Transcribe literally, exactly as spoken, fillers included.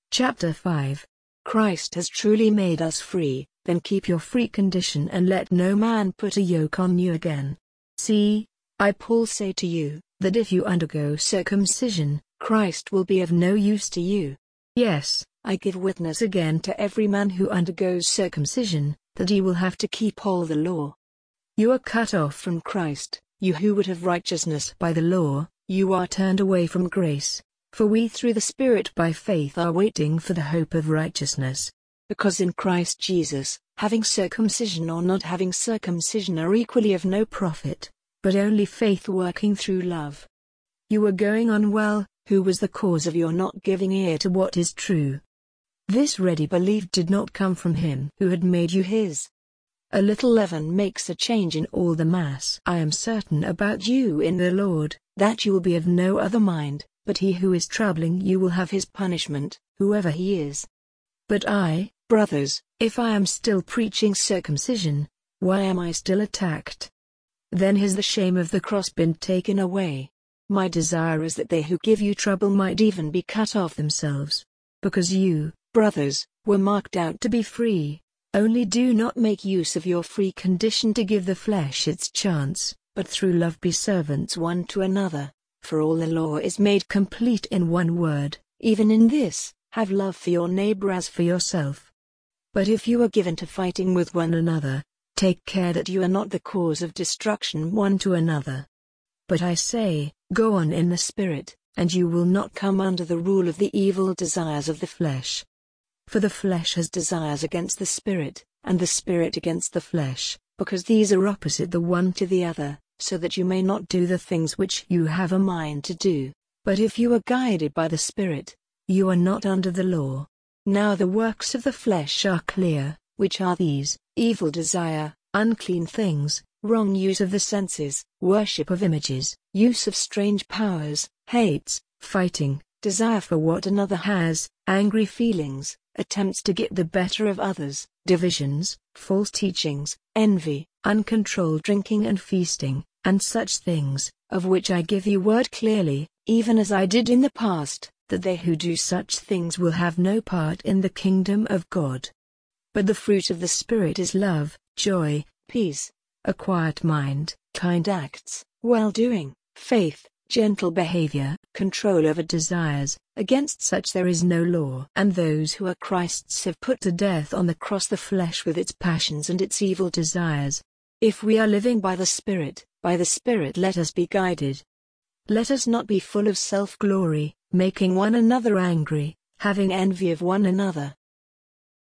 Chapter five. Christ has truly made us free, then keep your free condition and let no man put a yoke on you again. See, I Paul say to you, that if you undergo circumcision, Christ will be of no use to you. Yes, I give witness again to every man who undergoes circumcision, that he will have to keep all the law. You are cut off from Christ, you who would have righteousness by the law, you are turned away from grace, for we through the Spirit by faith are waiting for the hope of righteousness. Because in Christ Jesus, having circumcision or not having circumcision are equally of no profit, but only faith working through love. You were going on well, who was the cause of your not giving ear to what is true? This ready belief did not come from him who had made you his. A little leaven makes a change in all the mass. I am certain about you in the Lord, that you will be of no other mind, but he who is troubling you will have his punishment, whoever he is. But I, brothers, if I am still preaching circumcision, why am I still attacked? Then has the shame of the cross been taken away. My desire is that they who give you trouble might even be cut off themselves. Because you, brothers, were marked out to be free, only do not make use of your free condition to give the flesh its chance, but through love be servants one to another, for all the law is made complete in one word, even in this, have love for your neighbor as for yourself. But if you are given to fighting with one another, take care that you are not the cause of destruction one to another. But I say, go on in the Spirit, and you will not come under the rule of the evil desires of the flesh. For the flesh has desires against the Spirit, and the Spirit against the flesh, because these are opposite the one to the other, so that you may not do the things which you have a mind to do. But if you are guided by the Spirit, you are not under the law. Now the works of the flesh are clear, which are these: evil desire, unclean things, wrong use of the senses, worship of images, use of strange powers, hates, fighting, desire for what another has, angry feelings, attempts to get the better of others, divisions, false teachings, envy, uncontrolled drinking and feasting, and such things, of which I give you word clearly, even as I did in the past, that they who do such things will have no part in the kingdom of God. But the fruit of the Spirit is love, joy, peace, a quiet mind, kind acts, well-doing, faith, gentle behavior, control over desires. Against such there is no law. And those who are Christ's have put to death on the cross the flesh with its passions and its evil desires. If we are living by the Spirit, by the Spirit let us be guided. Let us not be full of self-glory, making one another angry, having envy of one another.